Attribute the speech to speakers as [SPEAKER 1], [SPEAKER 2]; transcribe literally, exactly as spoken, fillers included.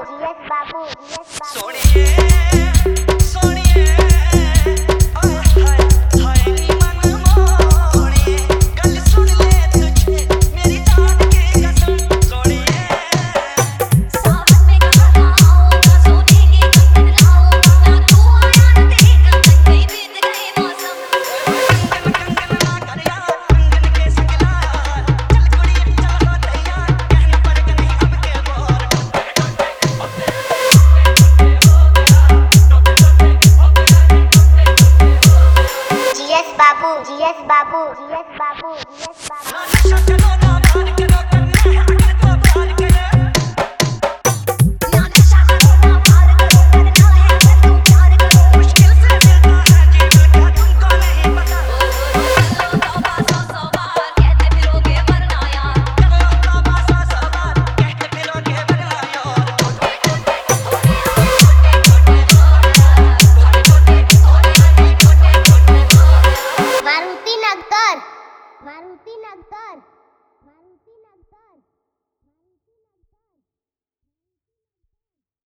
[SPEAKER 1] GS बाबू जीएस बाबू
[SPEAKER 2] सोनिए सोनिए हाय हाय हाय नी मन मोड़िए गल सुन ले तुझे मेरी जान की कसम सोनिए
[SPEAKER 3] सावन में कहाँ आऊँगा सोने की कंगन लाऊँगा ना तू आया न देखा मन में बीत गए मौसम
[SPEAKER 2] कंगन कंगन ना कर यार कंगन के सकला चल कुड़ी चल हो तैयार कहने पड़ गई अब के बोर
[SPEAKER 1] जीएस बाबू जीएस बाबू जीएस बाबू जीएस बाबू
[SPEAKER 2] ना नशा करो ना प्यार करो करना है अगर तो प्यार करे
[SPEAKER 3] ना नशा करो ना प्यार करो करना है अगर तुम प्यार करो
[SPEAKER 2] मुश्किल से मिलता है जीवन का तुमको नहीं पता
[SPEAKER 3] तौबा सौ सौ बार कहते फिरोगे वरना यार
[SPEAKER 2] करो तौबा सौ सौ बार कहते फिरोगे वरना यार
[SPEAKER 1] मारुति नगर मारुति नगर